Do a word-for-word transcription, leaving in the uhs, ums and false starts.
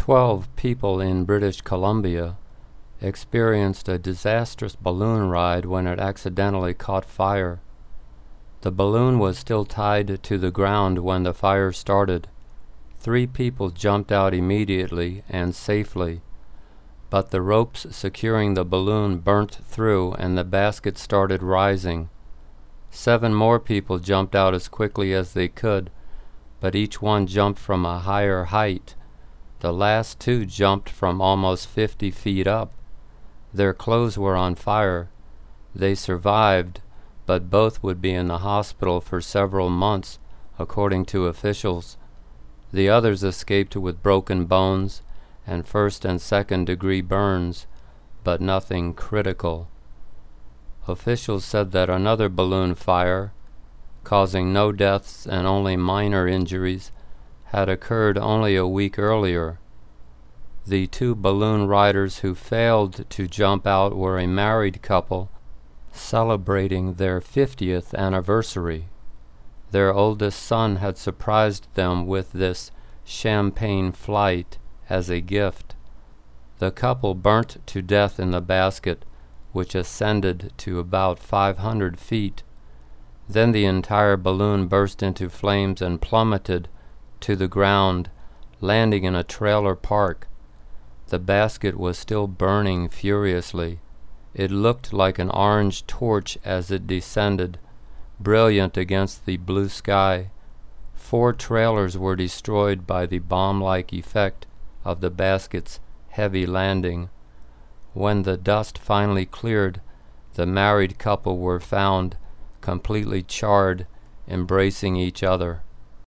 Twelve people in British Columbia experienced a disastrous balloon ride when it accidentally caught fire. The balloon was still tied to the ground when the fire started. Three people jumped out immediately and safely, but the ropes securing the balloon burnt through and the basket started rising. Seven more people jumped out as quickly as they could, but each one jumped from a higher height. The last two jumped from almost fifty feet up. Their clothes were on fire. They survived, but both would be in the hospital for several months, according to officials. The others escaped with broken bones and first and second degree burns, but nothing critical. Officials said that another balloon fire, causing no deaths and only minor injuries, had occurred only a week earlier. The two balloon riders who failed to jump out were a married couple celebrating their fiftieth anniversary. Their oldest son had surprised them with this champagne flight as a gift. The couple burnt to death in the basket, which ascended to about five hundred feet. Then the entire balloon burst into flames and plummeted to the ground, landing in a trailer park. The basket was still burning furiously. It looked like an orange torch as it descended, brilliant against the blue sky. Four trailers were destroyed by the bomb-like effect of the basket's heavy landing. When the dust finally cleared, the married couple were found completely charred, embracing each other.